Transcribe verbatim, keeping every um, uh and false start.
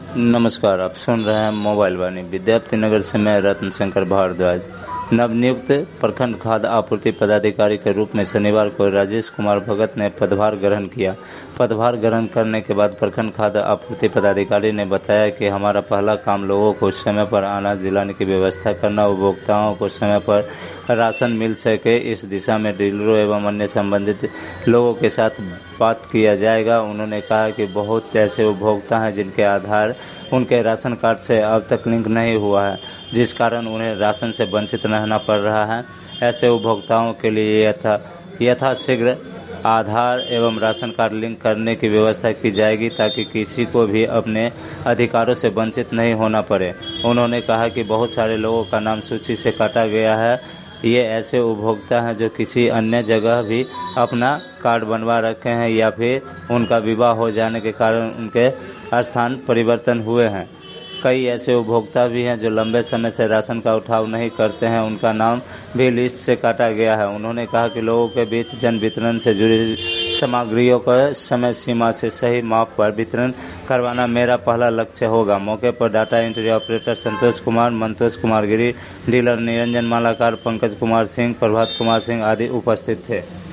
नमस्कार, आप सुन रहे हैं मोबाइल वाणी। विद्यार्थी नगर से मैं रत्न शंकर भारद्वाज। नवनियुक्त प्रखंड खाद्य आपूर्ति पदाधिकारी के रूप में शनिवार को राजेश कुमार भगत ने पदभार ग्रहण किया। पदभार ग्रहण करने के बाद प्रखंड खाद्य आपूर्ति पदाधिकारी ने बताया कि हमारा पहला काम लोगों को समय पर अनाज दिलाने की व्यवस्था करना, उपभोक्ताओं को समय पर राशन मिल सके, इस दिशा में डीलरों एवं अन्य संबंधित लोगों के साथ बात किया जाएगा। उन्होंने कहा कि बहुत ऐसे उपभोक्ता हैं जिनके आधार उनके राशन कार्ड से अब तक लिंक नहीं हुआ है, जिस कारण उन्हें राशन से वंचित रहना पड़ रहा है। ऐसे उपभोक्ताओं के लिए यथा यथाशीघ्र आधार एवं राशन कार्ड लिंक करने की व्यवस्था की जाएगी ताकि किसी को भी अपने अधिकारों से वंचित नहीं होना पड़े। उन्होंने कहा कि बहुत सारे लोगों का नाम सूची से काटा गया है। ये ऐसे उपभोक्ता हैं जो किसी अन्य जगह भी अपना कार्ड बनवा रखे हैं या फिर उनका विवाह हो जाने के कारण उनके स्थान परिवर्तन हुए हैं। कई ऐसे उपभोक्ता भी हैं जो लंबे समय से राशन का उठाव नहीं करते हैं, उनका नाम भी लिस्ट से काटा गया है। उन्होंने कहा कि लोगों के बीच जन वितरण से जुड़ी सामग्रियों का समय सीमा से सही माप पर वितरण करवाना मेरा पहला लक्ष्य होगा। मौके पर data entry operator Santosh Kumar, Mantosh Kumar Giri, dealer Niranjan Malakar, Pankaj Kumar Singh, Prabhat Kumar Singh आदि उपस्थित थे।